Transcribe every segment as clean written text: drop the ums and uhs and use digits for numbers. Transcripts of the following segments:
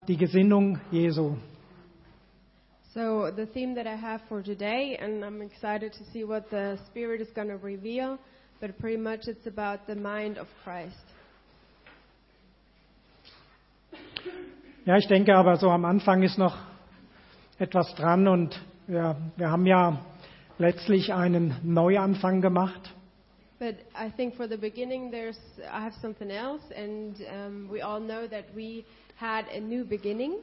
Die Gesinnung Jesu. So the theme that I have for today, and I'm excited to see what the Spirit is going to reveal, but pretty much it's about the mind of Christ. Ja, ich denke aber so am Anfang ist noch etwas dran und wir haben ja letztlich einen Neuanfang gemacht. But I think for the beginning I have something else, and we all know that we had a new beginning.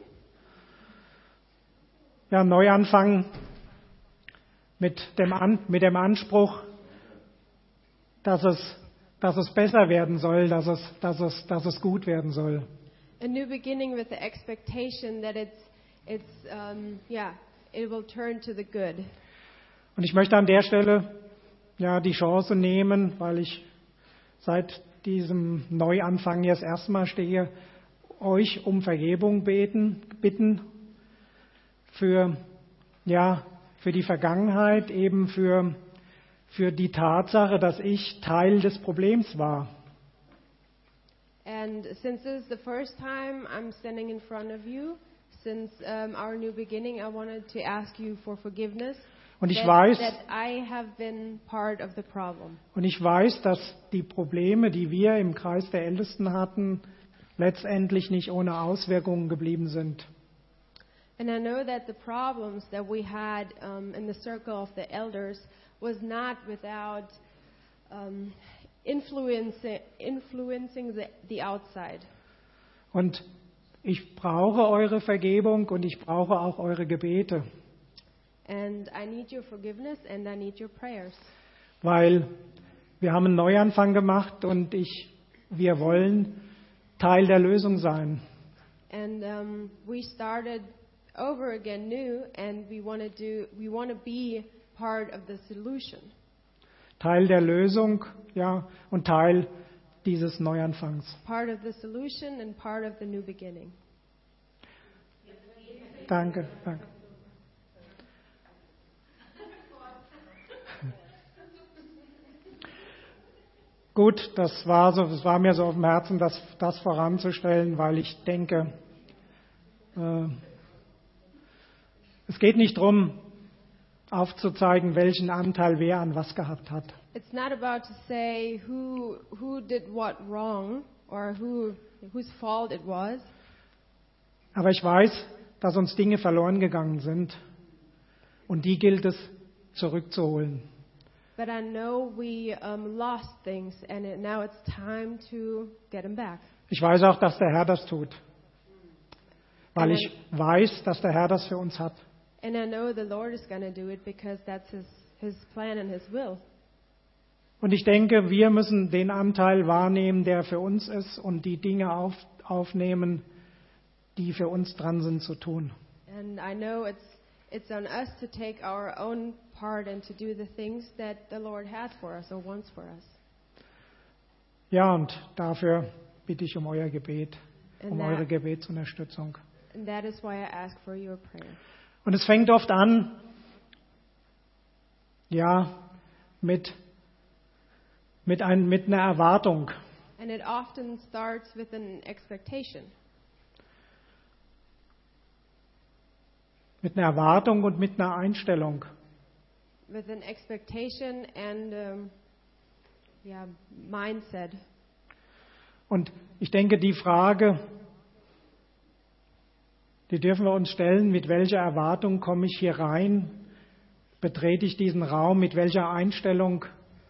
Ja, Neuanfang mit dem Anspruch, dass es besser werden soll, dass es gut werden soll. A new beginning with the expectation that it will turn to the good. Und ich möchte an der Stelle die Chance nehmen, weil ich seit diesem Neuanfang jetzt erstmal stehe, euch um Vergebung bitten für die Vergangenheit, eben für die Tatsache, dass ich Teil des Problems war. And since this is the first time I'm standing in front of you, since our new beginning, I wanted to ask you for forgiveness. Und ich weiß, that I have been part of the problem. Und ich weiß, dass die Probleme, die wir im Kreis der Ältesten hatten, letztendlich nicht ohne Auswirkungen geblieben sind. And I know that the problems that we had in the circle of the elders was not without influencing the outside. Und ich brauche eure Vergebung und ich brauche auch eure Gebete. And I need your forgiveness and I need your prayers. Weil wir haben einen Neuanfang gemacht und wir wollen Teil der Lösung sein. And we started over again new, and we want to be part of the solution. Teil der Lösung, und Teil dieses Neuanfangs. Part of the solution and part of the new beginning. Danke. Gut, das war mir so auf dem Herzen, das voranzustellen, weil ich denke, es geht nicht darum, aufzuzeigen, welchen Anteil wer an was gehabt hat. It's not about to say who did what wrong or whose fault it was. Aber ich weiß, dass uns Dinge verloren gegangen sind und die gilt es zurückzuholen. But I know we lost things, and now it's time to get them back. Ich weiß auch, dass der Herr das tut, weil ich weiß, dass der Herr das für uns hat. And I know the Lord is going to do it because that's His plan and His will. Und ich denke, wir müssen den Anteil wahrnehmen, der für uns ist, und die Dinge aufnehmen, die für uns dran sind zu tun. And I know it's on us to take our own part and to do the things that the Lord has for us or wants for us. Ja, und dafür bitte ich um euer Gebet, eure Gebetsunterstützung. And that is why I ask for your prayer. Und es fängt oft an, mit einer Erwartung. And it often starts with an expectation. Mit einer Erwartung und mit einer Einstellung. With an expectation and mindset. Und ich denke, die Frage, die dürfen wir uns stellen: Mit welcher Erwartung komme ich hier rein? Betrete ich diesen Raum? Mit welcher Einstellung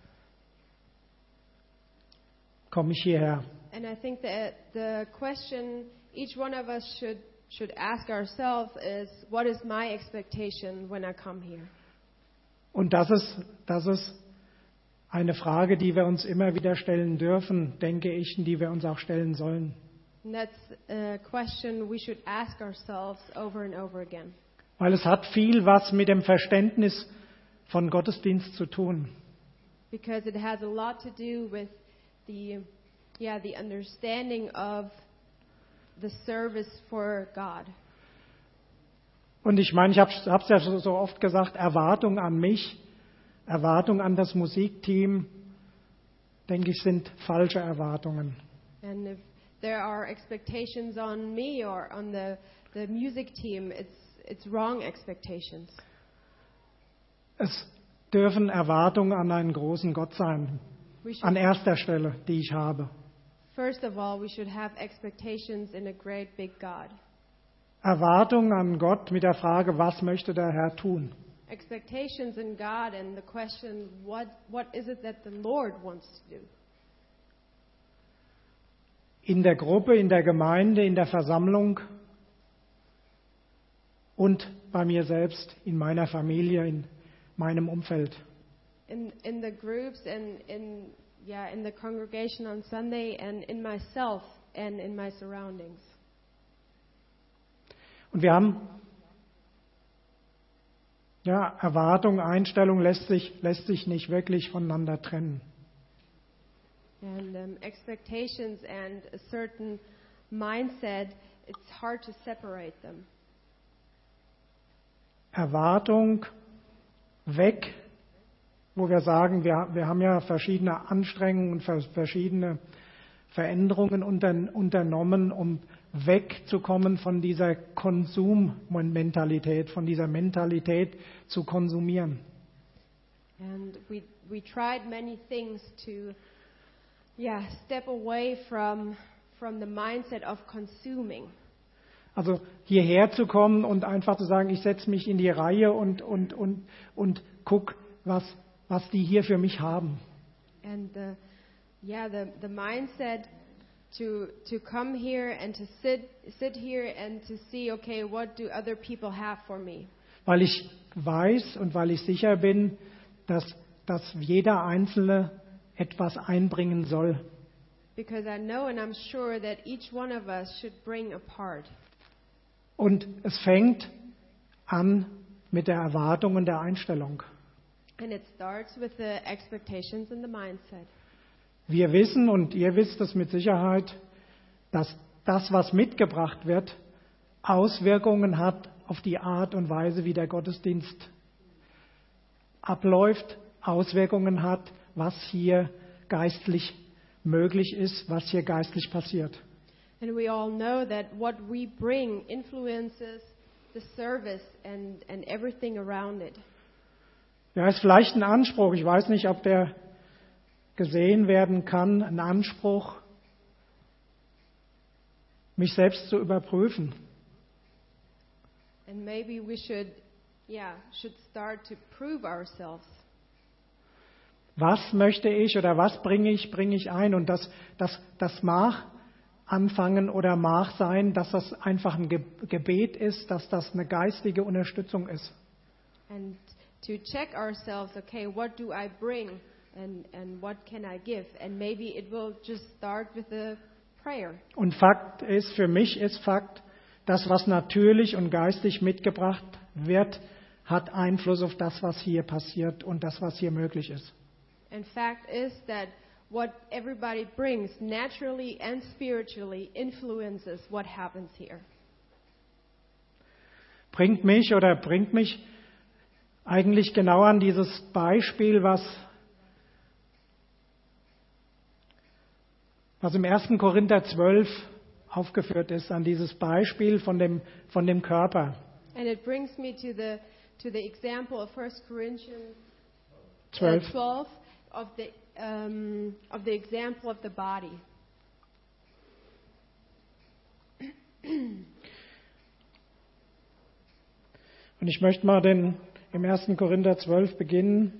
komme ich hierher? And I think that the question each one of us should ask ourselves is, what is my expectation when I come here? Und das ist eine Frage, die wir uns immer wieder stellen dürfen, denke ich, und die wir uns auch stellen sollen. And that's a question we should ask ourselves over and over again. Weil es hat viel was mit dem Verständnis von Gottesdienst zu tun. Because it has a lot to do with the understanding of the service for God. Und ich meine, ich habe es ja so oft gesagt, Erwartung an mich, Erwartung an das Musikteam, denke ich, sind falsche Erwartungen. And if there are expectations on me or on the music team, it's wrong expectations. Es dürfen Erwartungen an einen großen Gott sein, an erster Stelle, die ich habe. First of all, we should have expectations in a great big God. Erwartungen an Gott mit der Frage, was möchte der Herr tun? Expectations in God and the question, what is it that the Lord wants to do? In der Gruppe, in der Gemeinde, in der Versammlung und bei mir selbst, in meiner Familie, in meinem Umfeld. In the groups and in the congregation on Sunday and in myself and in my surroundings. Und wir haben Erwartung, Einstellung lässt sich nicht wirklich voneinander trennen. And expectations and a certain mindset, it's hard to separate them. Erwartung weg, wo wir sagen, wir haben ja verschiedene Anstrengungen, verschiedene Veränderungen unternommen, um wegzukommen von dieser Konsummentalität, von dieser Mentalität zu konsumieren. And we tried many things to step away from the mindset of consuming. Also hierher zu kommen und einfach zu sagen, ich setze mich in die Reihe und guck, was die hier für mich haben. And the mindset to come here and to sit here and to see, okay, what do other people have for me? Weil ich weiß und weil ich sicher bin, dass jeder Einzelne etwas einbringen soll. Because I know and I'm sure that each one of us should bring a part. Und es fängt an mit der Erwartung und der Einstellung. And it starts with the expectations and the mindset. Wir wissen und ihr wisst es mit Sicherheit, dass das, was mitgebracht wird, Auswirkungen hat auf die Art und Weise, wie der Gottesdienst abläuft, Auswirkungen hat, was hier geistlich möglich ist, was hier geistlich passiert. And we all know that what we bring influences the service and everything around it. Ja, ist vielleicht ein Anspruch, ich weiß nicht, ob der gesehen werden kann, ein Anspruch, mich selbst zu überprüfen. And maybe we should start to prove ourselves. Was möchte ich oder was bringe ich ein? Und das mag anfangen oder mag sein, dass das einfach ein Gebet ist, dass das eine geistige Unterstützung ist. And to check ourselves, okay, what do I bring and what can I give? And maybe it will just start with a prayer. Und Fakt ist, für mich ist Fakt, das, was natürlich und geistig mitgebracht wird, hat Einfluss auf das, was hier passiert und das, was hier möglich ist. And fact is that what everybody brings naturally and spiritually influences what happens here. Bringt mich eigentlich genau an dieses Beispiel, was im 1. Korinther 12 aufgeführt ist, an dieses Beispiel von dem Körper. And it brings me to the example of 1 Corinthians 12. 12 of the example of the body. Und ich möchte mal im 1. Korinther 12 beginnen.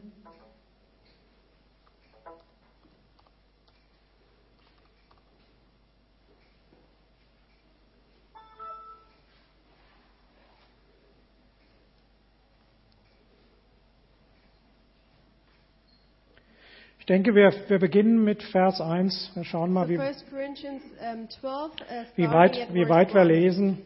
Ich denke, wir beginnen mit Vers 1. Wir schauen mal, So wie 1 Corinthians 12, weit wir lesen.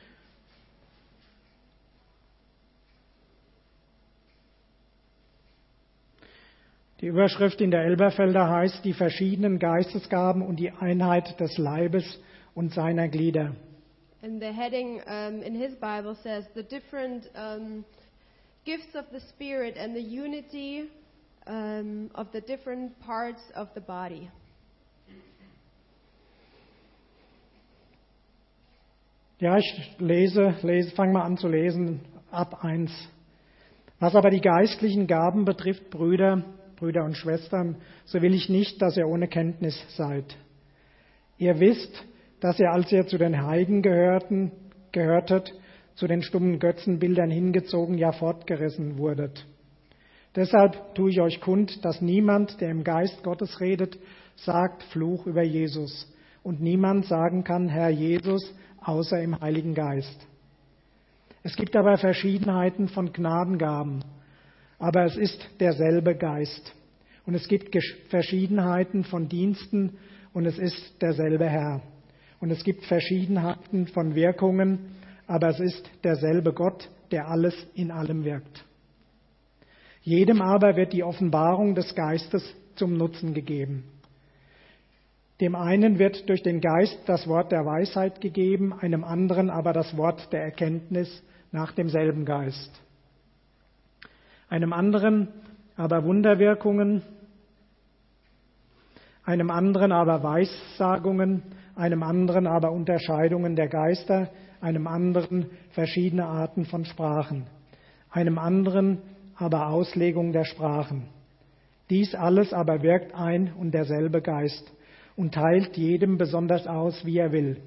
Die Überschrift in der Elberfelder heißt die verschiedenen Geistesgaben und die Einheit des Leibes und seiner Glieder. And the heading in his Bible says the different gifts of the Spirit and the unity of the different parts of the body. Ja, ich fange mal an zu lesen ab 1. Was aber die geistlichen Gaben betrifft, Brüder und Schwestern, so will ich nicht, dass ihr ohne Kenntnis seid. Ihr wisst, dass ihr, als ihr zu den Heiden gehörtet, zu den stummen Götzenbildern hingezogen, ja fortgerissen wurdet. Deshalb tue ich euch kund, dass niemand, der im Geist Gottes redet, sagt Fluch über Jesus. Und niemand sagen kann, Herr Jesus, außer im Heiligen Geist. Es gibt aber Verschiedenheiten von Gnadengaben, aber es ist derselbe Geist. Und es gibt Verschiedenheiten von Diensten, und es ist derselbe Herr. Und es gibt Verschiedenheiten von Wirkungen, aber es ist derselbe Gott, der alles in allem wirkt. Jedem aber wird die Offenbarung des Geistes zum Nutzen gegeben. Dem einen wird durch den Geist das Wort der Weisheit gegeben, einem anderen aber das Wort der Erkenntnis nach demselben Geist. Einem anderen aber Wunderwirkungen, einem anderen aber Weissagungen, einem anderen aber Unterscheidungen der Geister, einem anderen verschiedene Arten von Sprachen, einem anderen aber Auslegung der Sprachen. Dies alles aber wirkt ein und derselbe Geist und teilt jedem besonders aus, wie er will.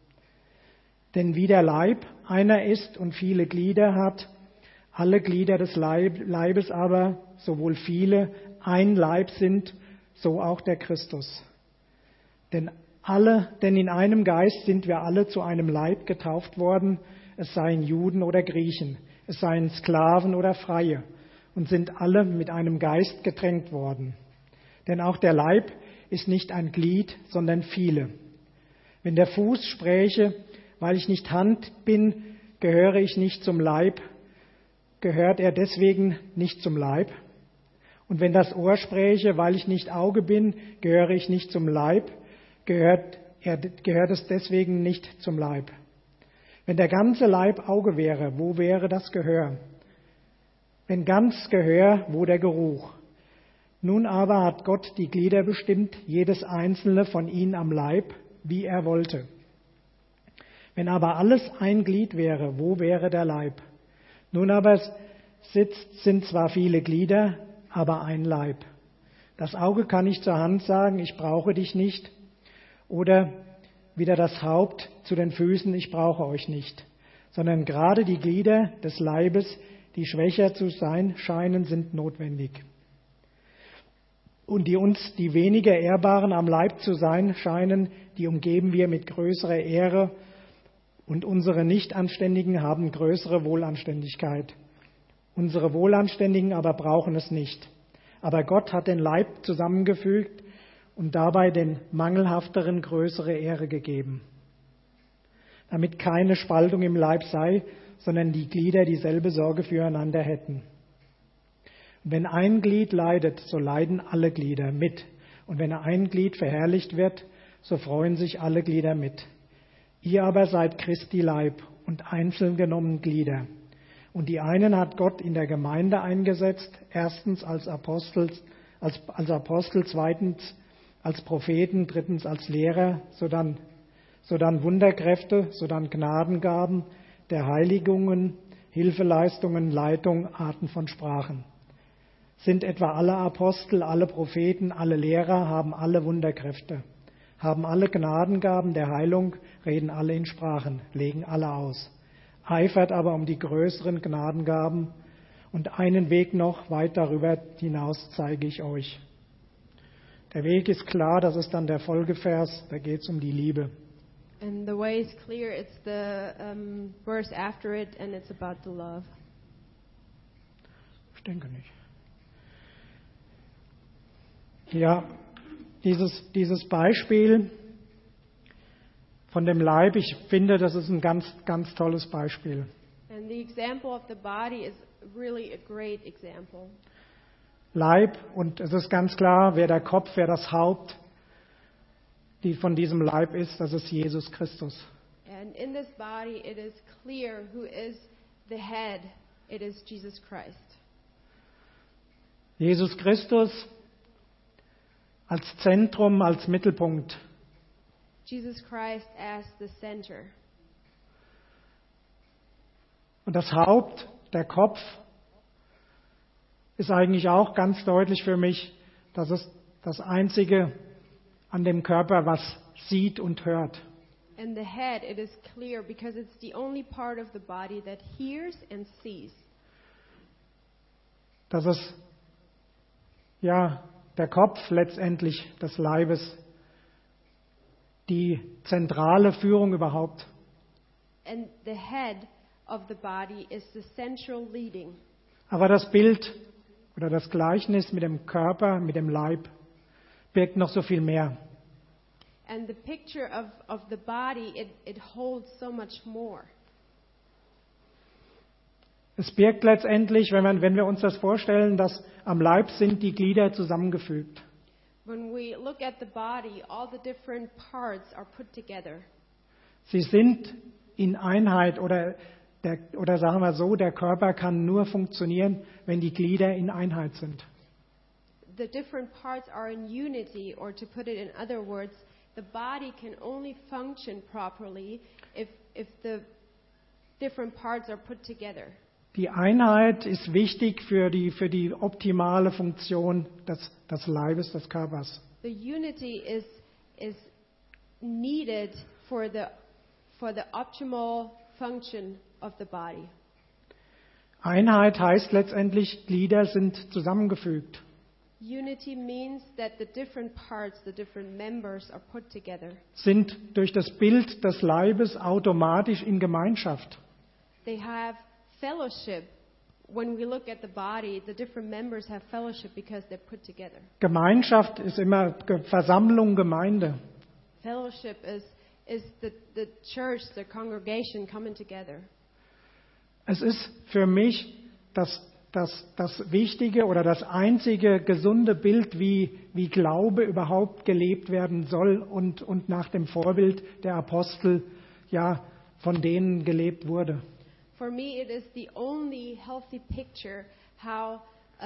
Denn wie der Leib einer ist und viele Glieder hat, alle Glieder des Leibes aber, sowohl viele, ein Leib sind, so auch der Christus. Denn in einem Geist sind wir alle zu einem Leib getauft worden, es seien Juden oder Griechen, es seien Sklaven oder Freie, und sind alle mit einem Geist getränkt worden. Denn auch der Leib ist nicht ein Glied, sondern viele. Wenn der Fuß spräche, weil ich nicht Hand bin, gehöre ich nicht zum Leib, gehört er deswegen nicht zum Leib? Und wenn das Ohr spräche, weil ich nicht Auge bin, gehöre ich nicht zum Leib, gehört es deswegen nicht zum Leib. Wenn der ganze Leib Auge wäre, wo wäre das Gehör? Wenn ganz Gehör, wo der Geruch? Nun aber hat Gott die Glieder bestimmt, jedes einzelne von ihnen am Leib, wie er wollte. Wenn aber alles ein Glied wäre, wo wäre der Leib? Nun aber sind zwar viele Glieder, aber ein Leib. Das Auge kann nicht zur Hand sagen, ich brauche dich nicht, oder wieder das Haupt zu den Füßen, ich brauche euch nicht, sondern gerade die Glieder des Leibes, die schwächer zu sein scheinen, sind notwendig. Und die uns, die weniger Ehrbaren am Leib zu sein scheinen, die umgeben wir mit größerer Ehre, und unsere Nichtanständigen haben größere Wohlanständigkeit. Unsere Wohlanständigen aber brauchen es nicht. Aber Gott hat den Leib zusammengefügt und dabei den Mangelhafteren größere Ehre gegeben, damit keine Spaltung im Leib sei, sondern die Glieder dieselbe Sorge füreinander hätten. Und wenn ein Glied leidet, so leiden alle Glieder mit. Und wenn ein Glied verherrlicht wird, so freuen sich alle Glieder mit. Ihr aber seid Christi Leib und einzeln genommen Glieder. Und die einen hat Gott in der Gemeinde eingesetzt, erstens als Apostel, zweitens als Propheten, drittens als Lehrer, sodann Wunderkräfte, sodann Gnadengaben, der Heiligungen, Hilfeleistungen, Leitung, Arten von Sprachen. Sind etwa alle Apostel, alle Propheten, alle Lehrer, haben alle Wunderkräfte, haben alle Gnadengaben der Heilung, reden alle in Sprachen, legen alle aus. Eifert aber um die größeren Gnadengaben, und einen Weg noch weit darüber hinaus zeige ich euch. Der Weg ist klar, das ist dann der Folgevers, da geht es um die Liebe. And the way is clear, it's the verse after it, and it's about the love. Ich denke nicht. Ja, dieses Beispiel von dem Leib, ich finde, das ist ein ganz, ganz tolles Beispiel. And the example of the body is really a great example. Leib, und es ist ganz klar, wer der Kopf, wer das Haupt von diesem Leib ist, das ist Jesus Christus. And in this body, it is clear who is the head. It is Jesus Christ. Jesus Christus als Zentrum, als Mittelpunkt. Jesus Christ as the center. Und das Haupt, der Kopf, ist eigentlich auch ganz deutlich für mich, dass es das Einzige an dem Körper, was sieht und hört. And the head, it is clear because it's the only part of the body that hears and sees. Dass es, ja, der Kopf letztendlich des Leibes, die zentrale Führung überhaupt. And the head of the body is the central leading. Aber das Bild oder das Gleichnis mit dem Körper, mit dem Leib, birgt noch so viel mehr. And the picture of the body, it holds so much more. Es birgt letztendlich, wenn wir uns das vorstellen, dass am Leib sind die Glieder zusammengefügt. When we look at the body, all the different parts are put together. Sie sind in Einheit oder sagen wir so, der Körper kann nur funktionieren, wenn die Glieder in Einheit sind. The different parts are in unity, or to put it in other words, the body can only function properly if the different parts are put together. Die Einheit ist wichtig für die optimale Funktion des Leibes, des Körpers. The unity is needed for the optimal function of the body. Einheit heißt letztendlich, Glieder sind zusammengefügt. Unity means that the different parts, the different members are put together. Sind durch das Bild des Leibes automatisch in Gemeinschaft. They have fellowship. When we look at the body, the different members have fellowship because they're put together. Gemeinschaft ist immer Versammlung, Gemeinde. Fellowship is the church, the congregation coming together. Es ist für mich das wichtige oder das einzige gesunde Bild, wie Glaube überhaupt gelebt werden soll und nach dem Vorbild der Apostel, ja, von denen gelebt wurde. For me, it is the only healthy picture how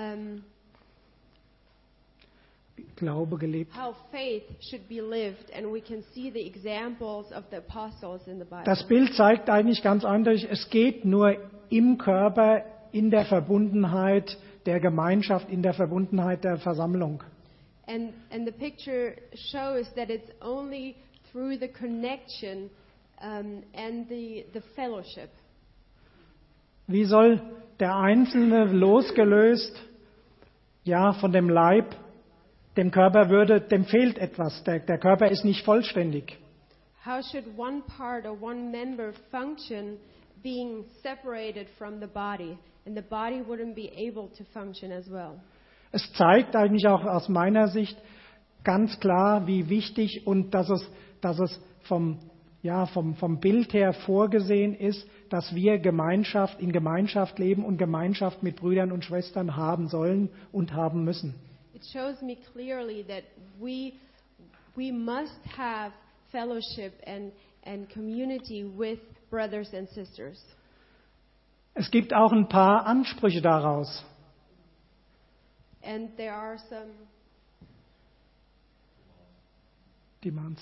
Glaube gelebt. how faith should be lived, and we can see the examples of the apostles in the Bible. Das Bild zeigt eigentlich ganz eindeutig, es geht nur im Körper, in der Verbundenheit der Gemeinschaft, in der Verbundenheit der Versammlung. And the picture shows that it's only through the connection and the fellowship. Wie soll der Einzelne losgelöst, ja, von dem Leib, dem Körper dem fehlt etwas. Der Körper ist nicht vollständig. How should one part or one member function being separated from the body? And the body wouldn't be able to function as well. Es zeigt eigentlich auch aus meiner Sicht ganz klar, wie wichtig und dass es vom Bild her vorgesehen ist, dass wir in Gemeinschaft leben und Gemeinschaft mit Brüdern und Schwestern haben sollen und haben müssen. It shows me clearly that we must have fellowship and community with brothers and sisters. Es gibt auch ein paar Ansprüche daraus. And there are some Demands.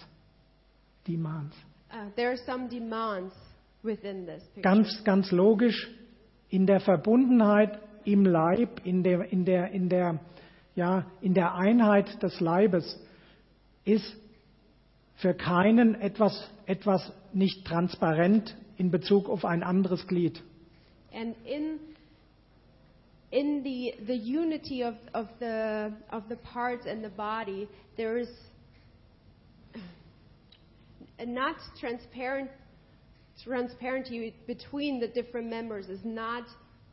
there are some demands within this picture. Ganz logisch, in der Verbundenheit im Leib, in der Einheit des Leibes ist für keinen etwas nicht transparent in Bezug auf ein anderes Glied. And in the unity of the parts and the body, there is not transparency between the different members is not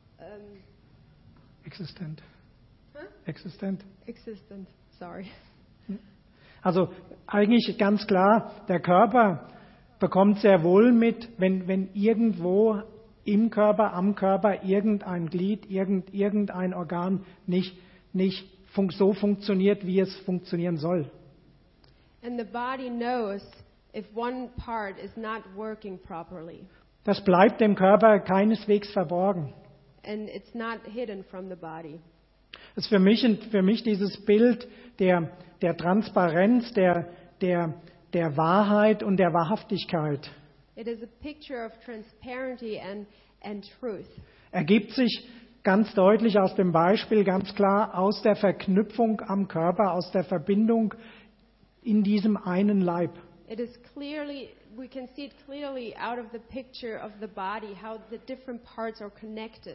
Existent. Huh? Existent. Sorry. Also eigentlich ganz klar, der Körper bekommt sehr wohl mit, wenn irgendwo im Körper, am Körper irgendein Glied, irgendein Organ nicht so funktioniert, wie es funktionieren soll. And the body knows if one part is not working properly. Das bleibt dem Körper keineswegs verborgen. And it's not hidden from the body. Das ist für mich dieses Bild der Transparenz, der Wahrheit und der Wahrhaftigkeit. It is a picture of transparency and truth. Ergibt sich ganz deutlich aus dem Beispiel, ganz klar aus der Verknüpfung am Körper, aus der Verbindung in diesem einen Leib. It is clearly, we can see it clearly out of the picture of the body, how the different parts are connected.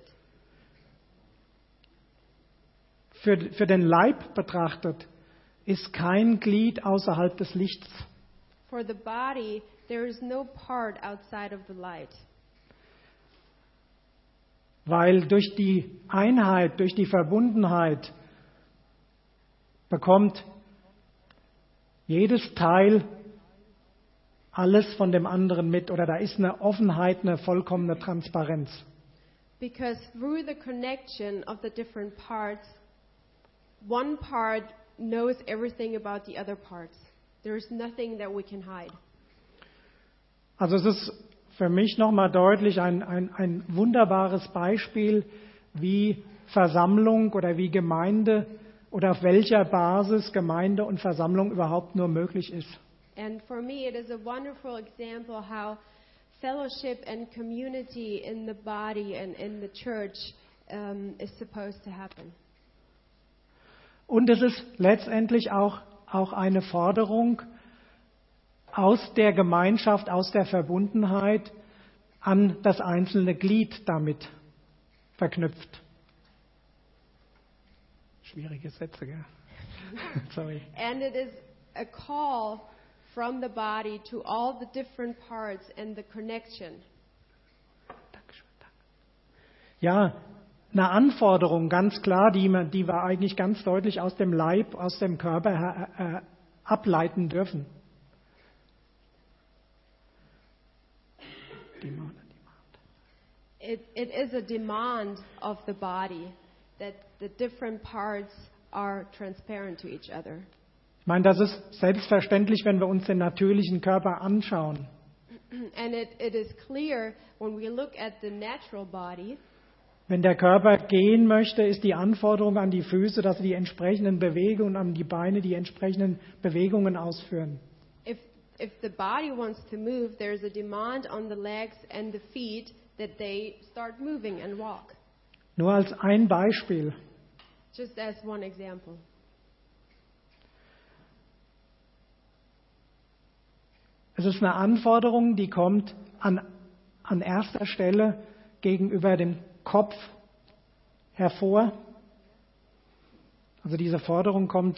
Für den Leib betrachtet ist kein Glied außerhalb des Lichts. For the body, there is no part outside of the light. Weil durch die Einheit, durch die Verbundenheit bekommt jedes Teil alles von dem anderen mit, oder da ist eine Offenheit, eine vollkommene Transparenz. Because through the connection of the different parts, one part knows everything about the other parts. There is nothing that we can hide. Also es ist für mich nochmal deutlich ein wunderbares Beispiel, wie Versammlung oder wie Gemeinde oder auf welcher Basis Gemeinde und Versammlung überhaupt nur möglich ist. And for me, it is a wonderful example how fellowship and community in the body and in the church is supposed to happen. Und es ist letztendlich auch eine Forderung aus der Gemeinschaft, aus der Verbundenheit an das einzelne Glied damit verknüpft. Schwierige Sätze, gell? Sorry. And it is a call from the body to all the different parts and the connection. Ja, eine Anforderung, ganz klar, die wir eigentlich ganz deutlich aus dem Leib, aus dem Körper ableiten dürfen. It is a demand of the body that the different parts are transparent to each other. Ich meine, das ist selbstverständlich, wenn wir uns den natürlichen Körper anschauen. And it is clear when we look at the natural body. Wenn der Körper gehen möchte, ist die Anforderung an die Füße, dass sie die entsprechenden Bewegungen, an die Beine die entsprechenden Bewegungen ausführen. If the body wants to move, there's a demand on the legs and the feet that they start moving and walk. Nur als ein Beispiel. Just as one example. Es ist eine Anforderung, die kommt an erster Stelle gegenüber dem Kopf hervor. Also diese Forderung kommt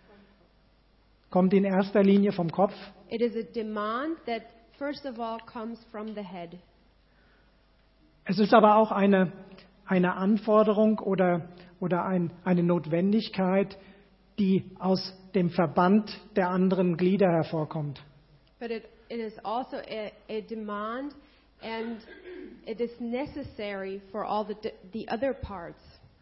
in erster Linie vom Kopf. It is a demand that first of all comes from the head. Es ist aber auch eine Anforderung oder eine Notwendigkeit, die aus dem Verband der anderen Glieder hervorkommt. But it is also a demand, and it is necessary for all the other parts.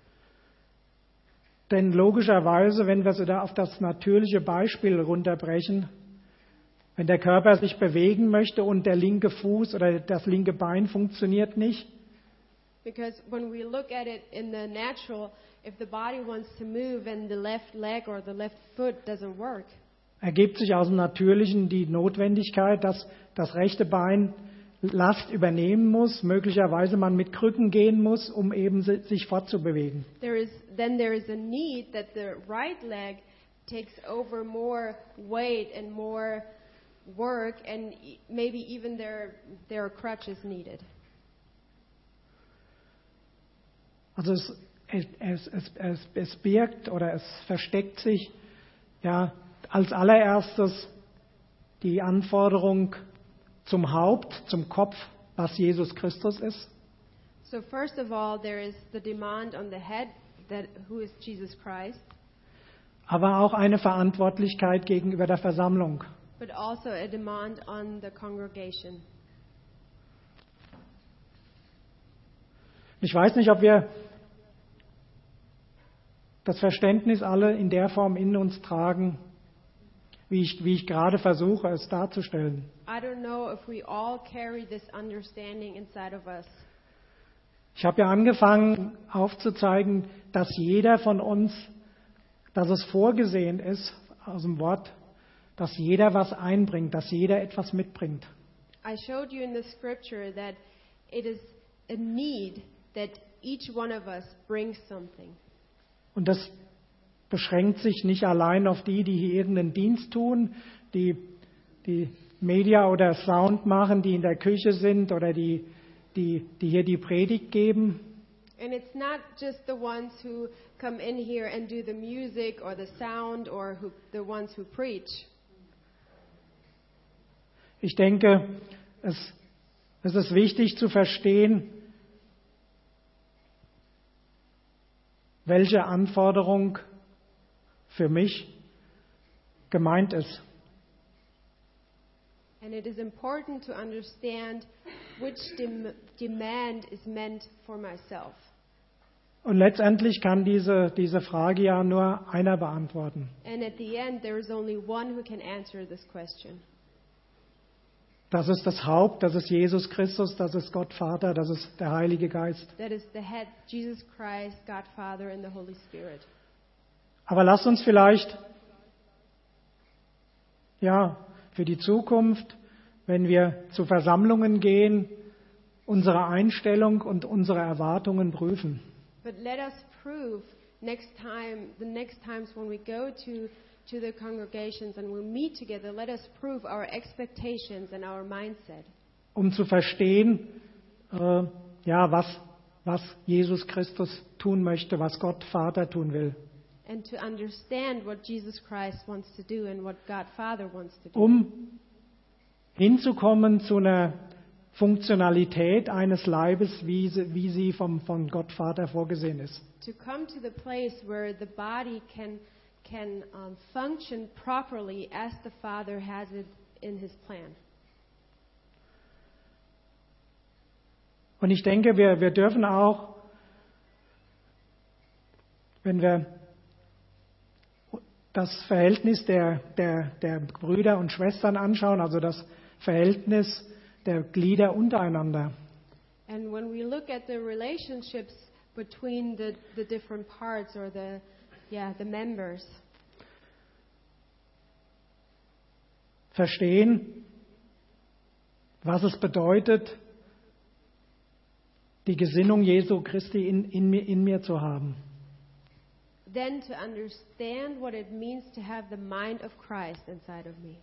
Denn logischerweise, wenn wir so da auf das natürliche Beispiel runterbrechen, wenn der Körper sich bewegen möchte und der linke Fuß oder das linke Bein funktioniert nicht, Because when we look at it in the natural, if the body wants to move and the left leg or the left foot doesn't work, ergibt sich aus dem Natürlichen die Notwendigkeit, dass das rechte Bein Last übernehmen muss, möglicherweise man mit Krücken gehen muss, um eben sich fortzubewegen. there is a need that the right leg takes over more weight and more work, and maybe even there are crutches needed. Also es birgt oder es versteckt sich ja als allererstes die Anforderung zum Haupt, zum Kopf, was Jesus Christus ist. So first of all, there is the demand on the head, who is Jesus Christ, Aber auch eine Verantwortlichkeit gegenüber der Versammlung. but also a demand on the congregation. Ich weiß nicht, ob wir das Verständnis alle in der Form in uns tragen, wie ich gerade versuche, es darzustellen. I don't know if we all carry this understanding inside of us. Ich habe ja angefangen aufzuzeigen, dass jeder von uns, dass es vorgesehen ist aus dem Wort, dass jeder was einbringt, dass jeder etwas mitbringt. I showed you in the scripture that it is a need that each one of us brings something. Und das beschränkt sich nicht allein auf die hier irgendeinen Dienst tun, die Media oder Sound machen, die in der Küche sind oder die hier die Predigt geben. And it's not just the ones who come in here and do the music or the sound or the ones who preach. Ich denke, es ist wichtig zu verstehen, welche Anforderung für mich gemeint ist. And it is important to understand which demand is meant for myself. Und letztendlich kann diese Frage ja nur einer beantworten. And at the end, there is only one who can answer this question. Das ist das Haupt, das ist Jesus Christus, das ist Gott Vater, das ist der Heilige Geist. That is the head, Jesus Christ, God Father, and the Holy Spirit. Aber lasst uns vielleicht, für die Zukunft, wenn wir zu Versammlungen gehen, unsere Einstellung und unsere Erwartungen prüfen. But let us prove the next times when we go to the congregations and we meet together, let us prove our expectations and our mindset. Um zu verstehen, was Jesus Christus tun möchte, was Gott Vater tun will. And to understand what Jesus Christ wants to do and what God Father wants to do. Um hinzukommen zu einer Funktionalität eines Leibes, wie sie von Gott Vater vorgesehen ist. To come to the place where the body can function properly as the Father has it in His plan. Und ich denke, wir dürfen auch, wenn wir das Verhältnis der Brüder und Schwestern anschauen, also das Verhältnis der Glieder untereinander. And when we look at the relationships between the different parts or the members, verstehen, was es bedeutet, die Gesinnung Jesu Christi in mir zu haben. then to understand what it means to have the mind of Christ inside of me.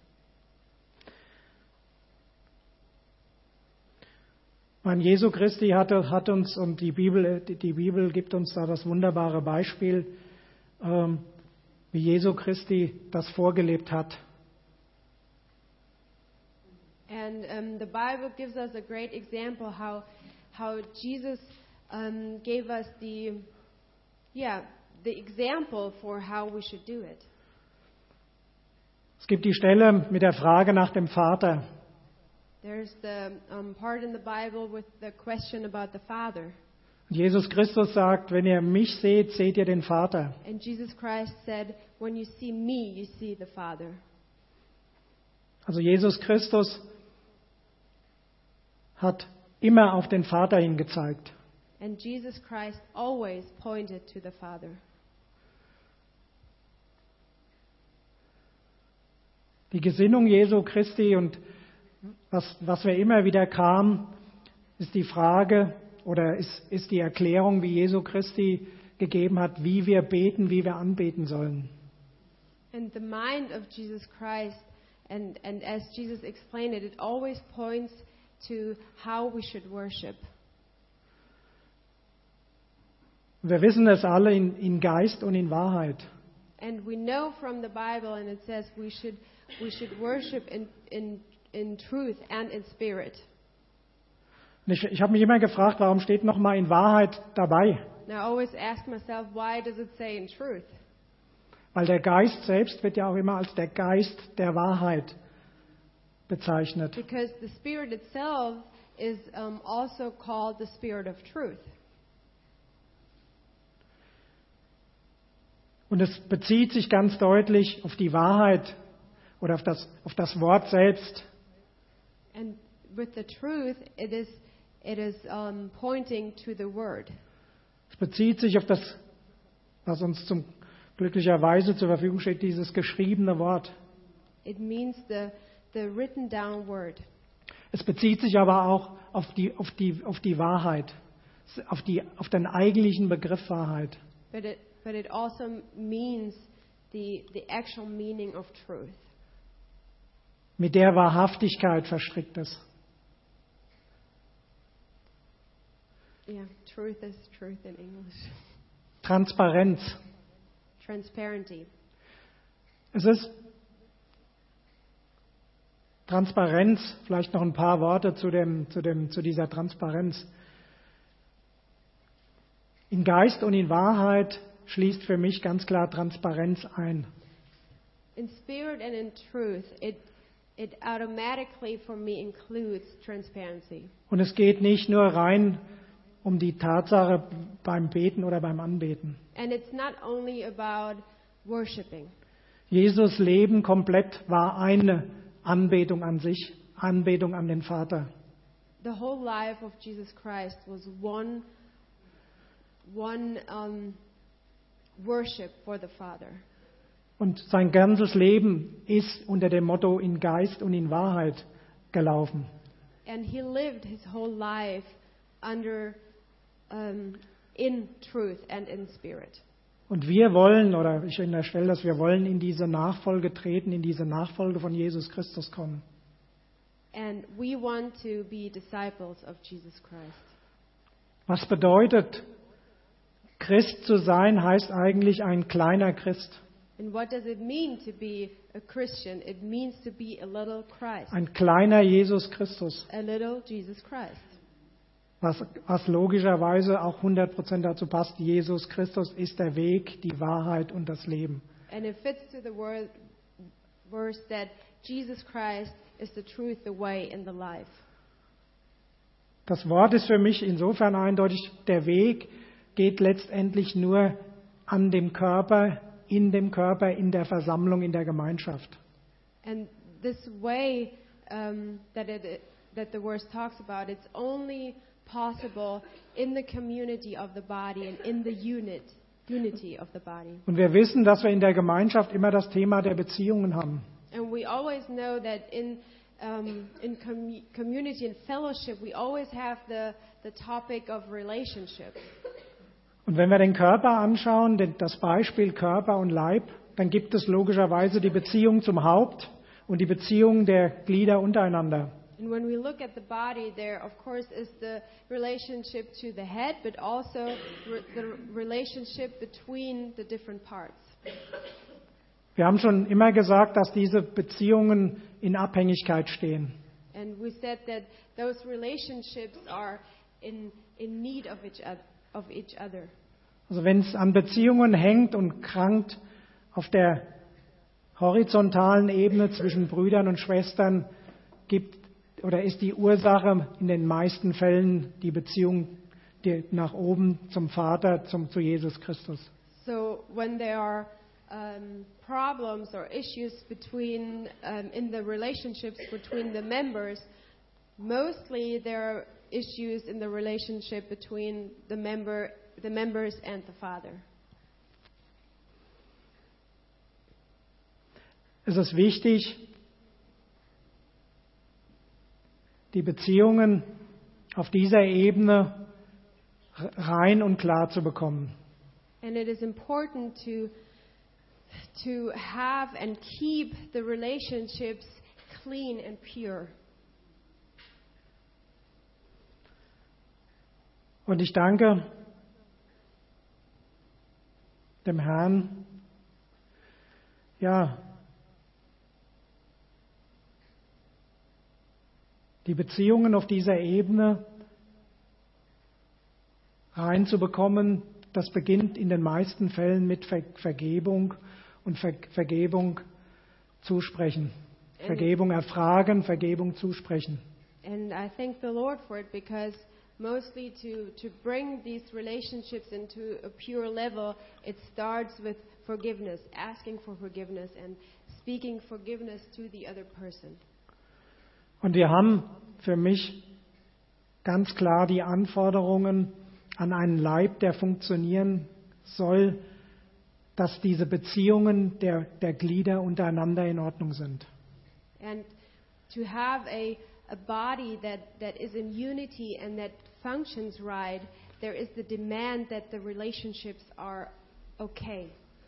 Mein Jesu Christi hat uns, und die Bibel gibt uns da das wunderbare Beispiel, wie Jesu Christi das vorgelebt hat. And the Bible gives us a great example how Jesus gave us the example for how we should do it. Es gibt die Stelle mit der Frage nach dem Vater. There's the part in the Bible with the question about the Father. Und Jesus Christus sagt, wenn ihr mich seht, seht ihr den Vater. And Jesus Christ said, when you see me, you see the Father. Also Jesus Christus hat immer auf den Vater hingezeigt. And Jesus Christ always pointed to the Father. Die Gesinnung Jesu Christi und was mir immer wieder kam, ist die Frage oder ist die Erklärung, wie Jesu Christi gegeben hat, wie wir beten, wie wir anbeten sollen. And the mind of Jesus Christ, and as Jesus explained it, it always points to how we should worship. Wir wissen es alle in Geist und in Wahrheit. And we know from the Bible, and it says we should worship in truth and in spirit. Und ich habe mich immer gefragt, warum steht nochmal in Wahrheit dabei? Now I always ask myself, why does it say in truth? Weil der Geist selbst wird ja auch immer als der Geist der Wahrheit bezeichnet. Because the Spirit itself is also called the Spirit of truth. Und es bezieht sich ganz deutlich auf die Wahrheit oder auf das Wort selbst. And with the truth, it is pointing to the Word. Es bezieht sich auf das, was uns glücklicherweise zur Verfügung steht, dieses geschriebene Wort. It means the written down word. Es bezieht sich aber auch auf die Wahrheit, auf den eigentlichen Begriff Wahrheit. But it also means the actual meaning of truth. Mit der Wahrhaftigkeit verstrickt es. Yeah, truth is truth in English. Transparenz. Transparency. Es ist Transparenz, vielleicht noch ein paar Worte zu dieser Transparenz. In Geist und in Wahrheit schließt für mich ganz klar Transparenz ein. In spirit and in truth, it automatically for me includes transparency. Und es geht nicht nur rein um die Tatsache beim Beten oder beim Anbeten. And it's not only about worshiping. Jesus Leben komplett war eine Anbetung an sich, Anbetung an den Vater. The whole life of Jesus Christ was one worship for the Father. Und sein ganzes Leben ist unter dem Motto in Geist und in Wahrheit gelaufen. And he lived his whole life under in truth and in spirit. Und wir wollen, oder ich unterstelle, dass wir wollen in diese Nachfolge treten, in diese Nachfolge von Jesus Christus kommen. And we want to be disciples of Jesus Christ. Was bedeutet, Christ zu sein, heißt eigentlich ein kleiner Christ. And what does it mean to be a Christian? It means to be a little Christ. Ein kleiner Jesus Christus. A little Jesus Christ. Was logischerweise auch 100% dazu passt, Jesus Christus ist der Weg, die Wahrheit und das Leben. And it fits to the verse that Jesus Christ is the truth, the way, and the life. Das Wort ist für mich insofern eindeutig, der Weg geht letztendlich nur an dem Körper, in der Versammlung, in der Gemeinschaft. And this way that the verse talks about, it's only possible in the community of the body and in the unity of the body. Und wir wissen, dass wir in der Gemeinschaft immer das Thema der Beziehungen haben. And we always know that in community and fellowship, we always have the topic of relationships. Und wenn wir den Körper anschauen, das Beispiel Körper und Leib, dann gibt es logischerweise die Beziehung zum Haupt und die Beziehung der Glieder untereinander. And when we look at the body, there of course is the relationship to the head, but also the relationship between the different parts. Wir haben schon immer gesagt, dass diese Beziehungen in Abhängigkeit stehen. And we said that those relationships are in need of each other. Also wenn es an Beziehungen hängt und krankt auf der horizontalen Ebene zwischen Brüdern und Schwestern, ist die Ursache in den meisten Fällen die Beziehung nach oben zum Vater, zu Jesus Christus. So when there are problems or issues between in the relationships between the members, mostly there are issues in the relationship between the members and the Father. Es ist wichtig, die Beziehungen auf dieser Ebene rein und klar zu bekommen. And it is important to have and keep the relationships clean and pure. Und ich danke dem Herrn, die Beziehungen auf dieser Ebene reinzubekommen. Das beginnt in den meisten Fällen mit Vergebung und Vergebung zusprechen. Vergebung erfragen, Vergebung zusprechen. And I thank the Lord for it, because mostly to bring these relationships into a pure level, it starts with forgiveness, asking for forgiveness and speaking forgiveness to the other person. Und wir haben für mich ganz klar die Anforderungen an einen Leib, der funktionieren soll, dass diese Beziehungen der Glieder untereinander in Ordnung sind. And to have a a body that is in unity and that functions right, there is the demand that the relationships are okay.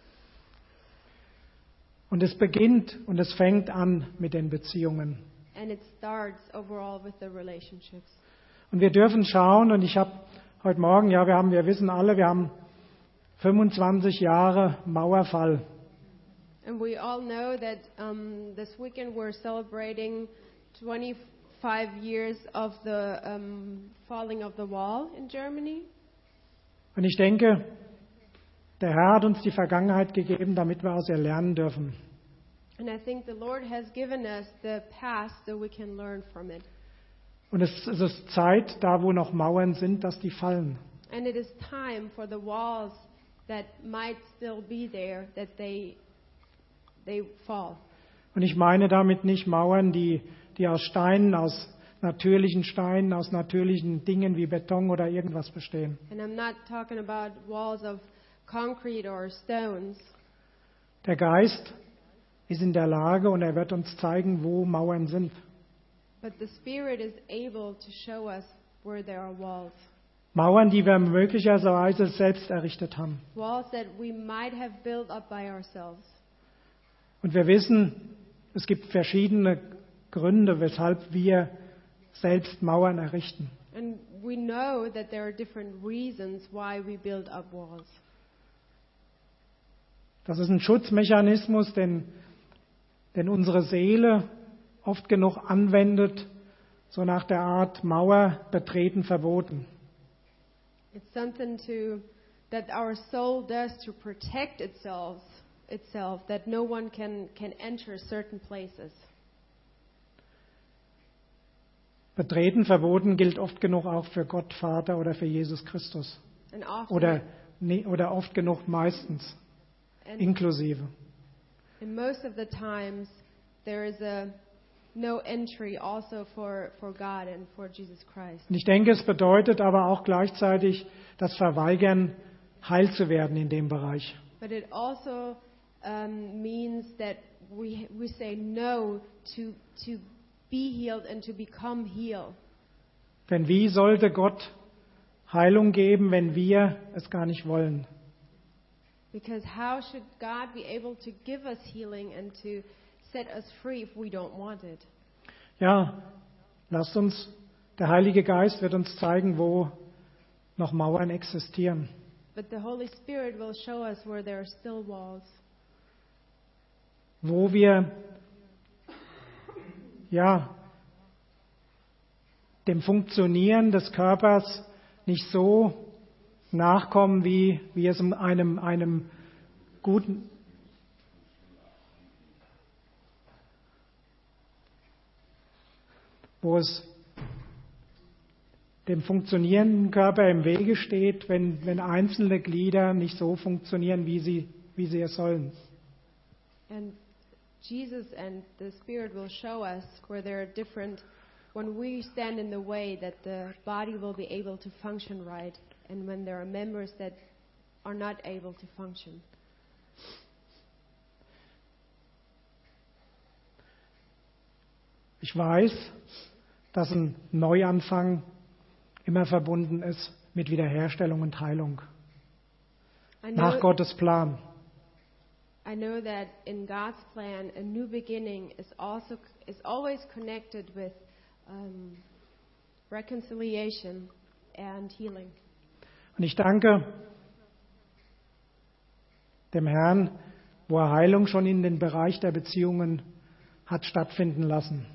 Und es beginnt und es fängt an mit den Beziehungen. And it starts overall with the relationships. Und wir dürfen schauen, und ich habe heute Morgen, wir wissen alle, wir haben 25 Jahre Mauerfall. And we all know that this weekend we're celebrating 25 years of the falling of the wall in Germany. Und ich denke, der Herr hat uns die Vergangenheit gegeben, damit wir aus ihr lernen dürfen. And I think the Lord has given us the past so we can learn from it. Und es ist Zeit, da wo noch Mauern sind, dass die fallen. And it is time for the walls that might still be there, that they fall. Und ich meine damit nicht Mauern, die aus Steinen, aus natürlichen Dingen wie Beton oder irgendwas bestehen. And I'm not talking about walls of concrete or stones. Der Geist ist in der Lage und er wird uns zeigen, wo Mauern sind. But the Spirit is able to show us where there are walls. Mauern, die wir möglicherweise selbst errichtet haben. Walls that we might have built up by ourselves. Und wir wissen, es gibt verschiedene Gründe, weshalb wir selbst Mauern errichten. And we know that there are different reasons why we build up walls. Das ist ein Schutzmechanismus, den unsere Seele oft genug anwendet, so nach der Art Mauer betreten verboten. It's something that our soul does to protect itself, that no one can enter certain places. Betreten verboten gilt oft genug auch für Gott Vater oder für Jesus Christus. And often, Oder oft genug meistens, inklusive. and most of the times there is no entry also for God and for Jesus Christ. Und ich denke, es bedeutet aber auch gleichzeitig das Verweigern, heil zu werden in dem Bereich. But it also means that we say no to be healed and to become healed. Denn wie sollte Gott Heilung geben, wenn wir es gar nicht wollen? Because how should God be able to give us healing and to set us free if we don't want it? Ja, lasst uns, der Heilige Geist wird uns zeigen, wo noch Mauern existieren. But the Holy Spirit will show us where there are still walls. Wo wir dem Funktionieren des Körpers nicht so nachkommen, wie es einem guten wo es dem funktionierenden Körper im Wege steht, wenn einzelne Glieder nicht so funktionieren, wie sie es sollen. And Jesus and the Spirit will show us where there are different, when we stand in the way, that the body will be able to function right, and when there are members that are not able to function. Ich weiß, dass ein Neuanfang immer verbunden ist mit Wiederherstellung und Heilung. Nach Gottes Plan. I know that in God's plan, a new beginning is always connected with reconciliation and healing. Und ich danke dem Herrn, wo er Heilung schon in den Bereich der Beziehungen hat stattfinden lassen.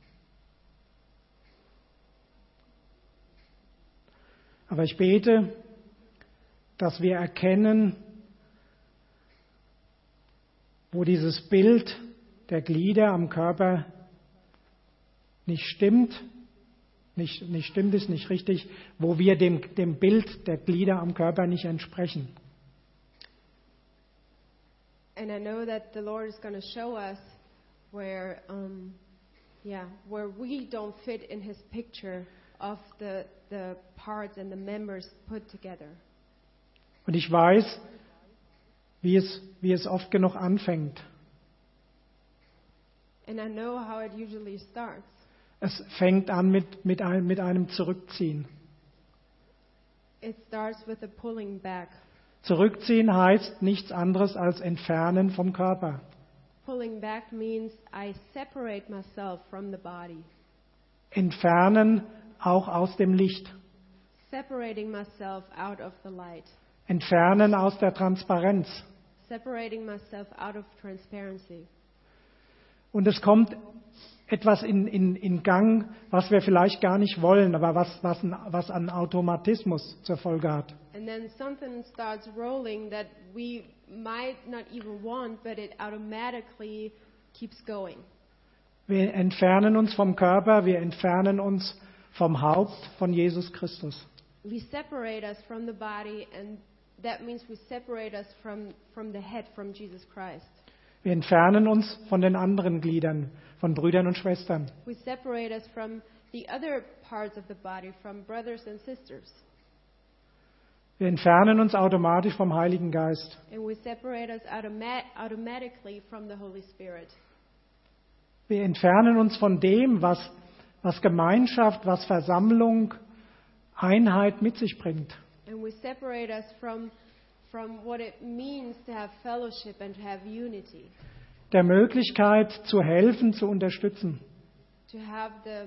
Aber ich bete, dass wir erkennen, wo dieses Bild der Glieder am Körper nicht stimmt, ist nicht richtig, wo wir dem Bild der Glieder am Körper nicht entsprechen. And I know that the Lord is going to show us where we don't fit in His picture of the parts and the members put together. Und ich weiß, wie es oft genug anfängt. And I know how it usually starts. Es fängt an mit einem Zurückziehen. It starts with a pulling back. Zurückziehen heißt nichts anderes als entfernen vom Körper. Pulling back means I separate myself from the body. Entfernen auch aus dem Licht. Separating myself out of the light. Entfernen aus der Transparenz. Separating myself out of transparency. Und es kommt etwas in Gang, was wir vielleicht gar nicht wollen, aber was an Automatismus zur Folge hat. And then something starts rolling that we might not even want, but it automatically keeps going. Wir entfernen uns vom Körper, wir entfernen uns vom Haupt von Jesus Christus. We separate us from the body, and that means we separate us from the head, from Jesus Christ. Wir entfernen uns von den anderen Gliedern, von Brüdern und Schwestern. We separate us from the other parts of the body, from brothers and sisters. Wir entfernen uns automatisch vom Heiligen Geist. And we separate us automatically from the Holy Spirit. Wir entfernen uns von dem, was Gemeinschaft, was Versammlung, Einheit mit sich bringt. And we separate us from what it means to have fellowship and to have unity. Der Möglichkeit zu helfen, zu unterstützen. To have the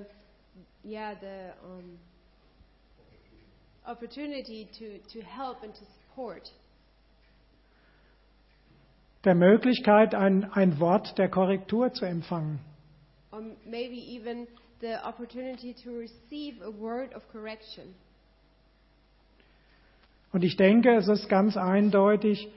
opportunity to help and to support. Der Möglichkeit, ein Wort der Korrektur zu empfangen. Or maybe even the opportunity to receive a word of correction. Und ich denke, es ist ganz eindeutig,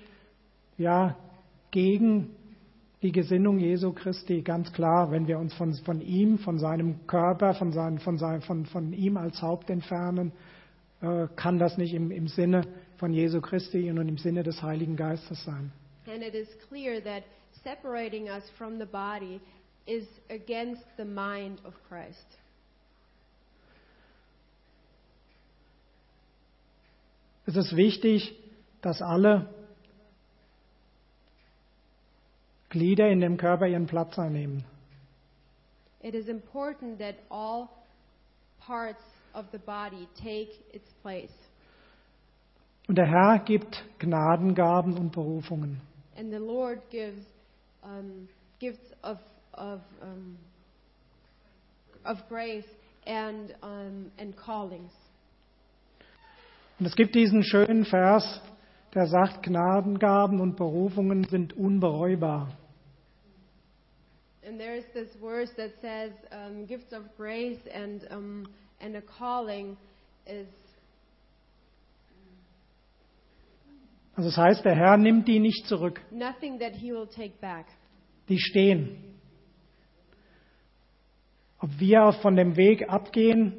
gegen die Gesinnung Jesu Christi, ganz klar, wenn wir uns von ihm, von seinem Körper, von ihm als Haupt entfernen, kann das nicht im Sinne von Jesu Christi und im Sinne des Heiligen Geistes sein. And it is clear that separating us from the body is against the mind of Christ. Es ist wichtig, dass alle Glieder in dem Körper ihren Platz einnehmen. It is important that all parts of the body take its place. Und der Herr gibt Gnadengaben und Berufungen. And the Lord gives gifts of grace and callings. Und es gibt diesen schönen Vers, der sagt, Gnadengaben und Berufungen sind unbereubar. And there is this verse that says, gifts of grace and a calling is. Also das heißt, der Herr nimmt die nicht zurück. Nothing that He will take back. Die stehen. Ob wir von dem Weg abgehen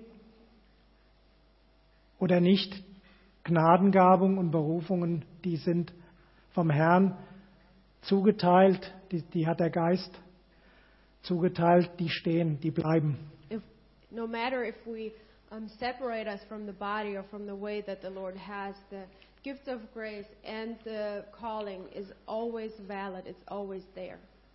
oder nicht, Gnadengabung und Berufungen, die sind vom Herrn zugeteilt, die hat der Geist zugeteilt, die stehen, die bleiben. No matter if we separate us from the body or from the way that the Lord has, the gift of grace and the calling is always valid, it's always there.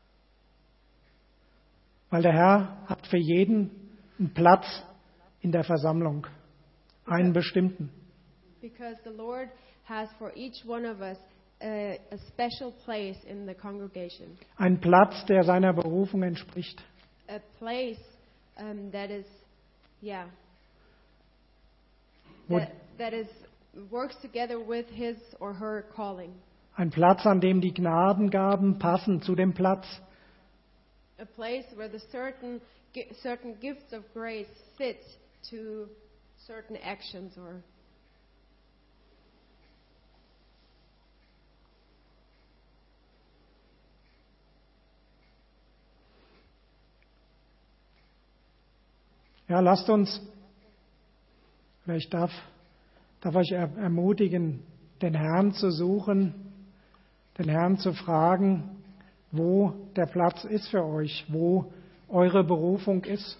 Weil der Herr hat für jeden einen Platz in der Versammlung, einen bestimmten. Because the Lord has for each one of us a special place in the congregation. Ein Platz, der seiner Berufung entspricht. A place that is, that is works together with his or her calling. Ein Platz, an dem die Gnadengaben passen zu dem Platz. A place where the certain gifts of grace fit to certain actions or. Ja, lasst uns, ich darf euch ermutigen, den Herrn zu suchen, den Herrn zu fragen, wo der Platz ist für euch, wo eure Berufung ist.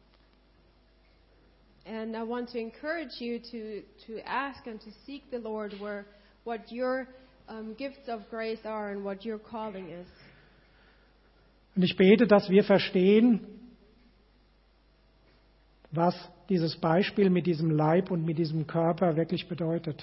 And I want to encourage you to ask and to seek the Lord what your gifts of grace are and what your calling is. Und ich bete, dass wir verstehen, was dieses Beispiel mit diesem Leib und mit diesem Körper wirklich bedeutet.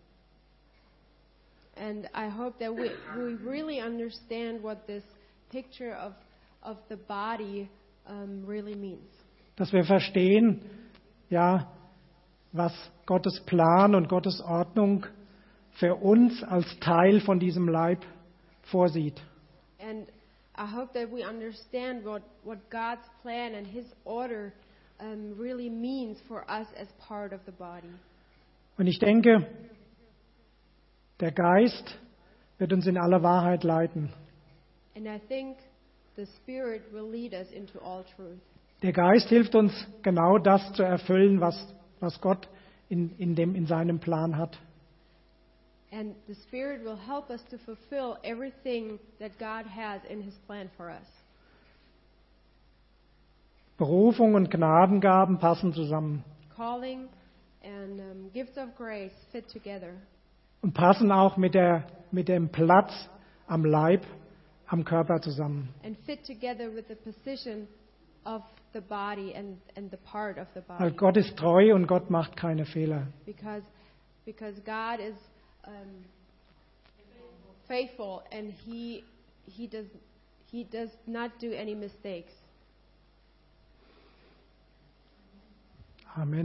And I hope that we really understand what this picture of the body really means. Dass wir verstehen, ja, was Gottes Plan und Gottes Ordnung für uns als Teil von diesem Leib vorsieht. And I hope that we understand what God's plan and His order really means for us as part of the body. Und ich denke, der Geist wird uns in aller Wahrheit leiten. And I think the Spirit will lead us into all truth. Der Geist hilft uns, genau das zu erfüllen, was Gott in seinem Plan hat. And the Spirit will help us to fulfill everything that God has in His plan for us. Berufung und Gnadengaben passen zusammen Calling and gifts of grace fit together. und passen auch mit dem Platz am Leib, am Körper zusammen. And fit together with the position of the body and the part of the Weil body. Gott ist treu und Gott macht keine Fehler. Because God is faithful and He does not do any mistakes. Amen.